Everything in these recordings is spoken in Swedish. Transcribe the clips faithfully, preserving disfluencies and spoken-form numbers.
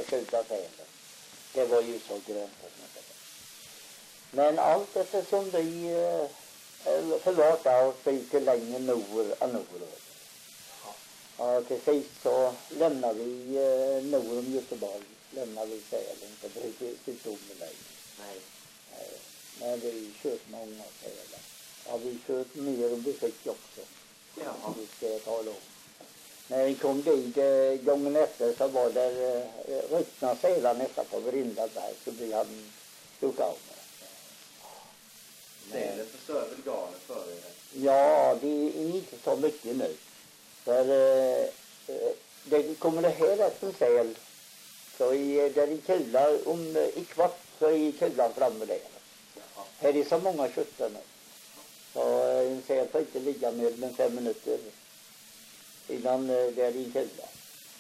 skjuta sälen. Det var ju så grönt. Men allt eftersom vi eh, förlåta oss lite längre norr och norrut. Ja, till sist så lämnar vi eh, norr om Göteborg. Lämnar vi Sälen. Så det är inte om med mig. Nej. Nej. Men vi kört många sälar. Ja, vi kört mer om det fick också. Ja. Vi ska tala om. När vi kom dit eh, gången efter så var det eh, ryckna sälar nästan på varenda berg. Så vi hade stort av med. Sälen förstör väl garnet för er? Ja, det är inte så mycket nu. För eh, det kommer det här efter säl. Så i, där i kulan, om i kvart så är kulan framme där. Jaha. Här är så många köttar nu. Så en säl får inte ligga mer än fem minuter innan eh, det är i kulan.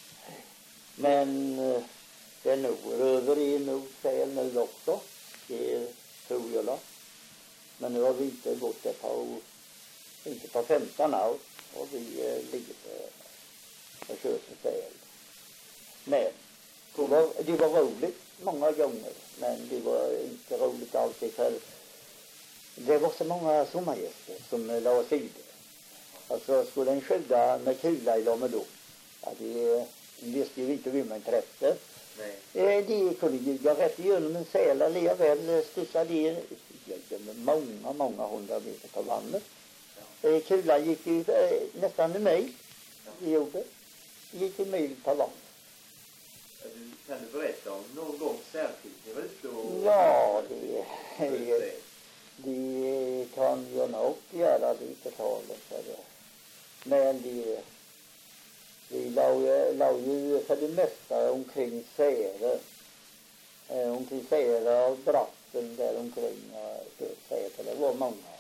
Men eh, det är nog över i nog säl nu också. Det tror jag då. Men nu har vi inte gått det på, inte på femton år. Och vi eh, ligger på och kör för säl. Men det var, det var roligt många gånger. Men det var inte roligt alltid för det var så många sommargäster som la oss i det. Alltså skulle en skydda med kula i Lomedom. Ja, det visste ju inte vem man träffade. Nej. De kunde ju gå rätt igenom en säl eller väl stussa ner många, många hundra meter på vattnet. Ja. Kulan gick ju nästan en mil. Ja. Det gjorde. Gick en mil på vattnet. Kan du berätta om någon gång särskilt ni var ute och... Ja, det, det, det kan jag nog göra lite talet för det. Men det, vi la, la ju för det mesta omkring Säre. Eh, omkring Säre och Bratten där omkring Säre, det var många.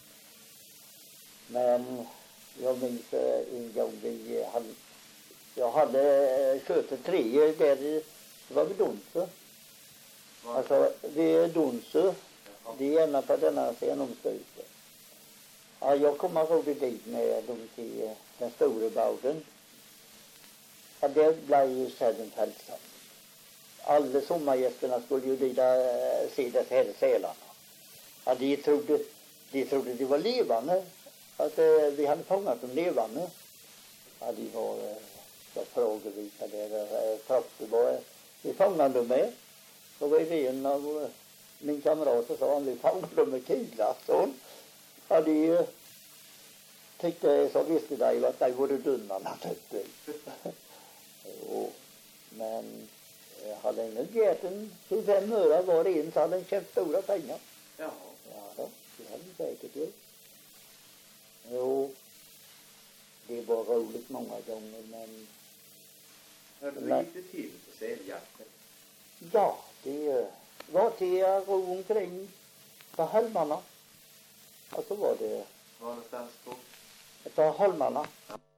Men jag minns en gång vi hade, jag hade kört tre där, det var vid Donsö. Alltså vid Donsö, det är ena på denna senomstöte. Ja, jag kommer ihåg dit med dem till den stora bauden. Ja, det blev ju sedan fälsat. Alla sommargästerna skulle ju dit se det här sälarna. Ja, de trodde, de trodde det var levande. Att eh, vi hade fångat dem levande. Ja, de var eh, så frågevisa där. Trots var vi fångade dem med. Så var det en av eh, min kamrat och sa att vi fångade dem med kula. Så ja, de eh, tyckte så visste de att de var dunna naturligtvis. Jo, men jag hade ingen gärten tjugofem öre var det en så hade en köpt stora pengar. Ja. Ja då, det hade säkert ju. Jo, det var roligt många gånger, men... Hörde du gick det till på säljakten? Ja, det var till att ro omkring på holmarna. Och så var det... Var någonstans på? På holmarna.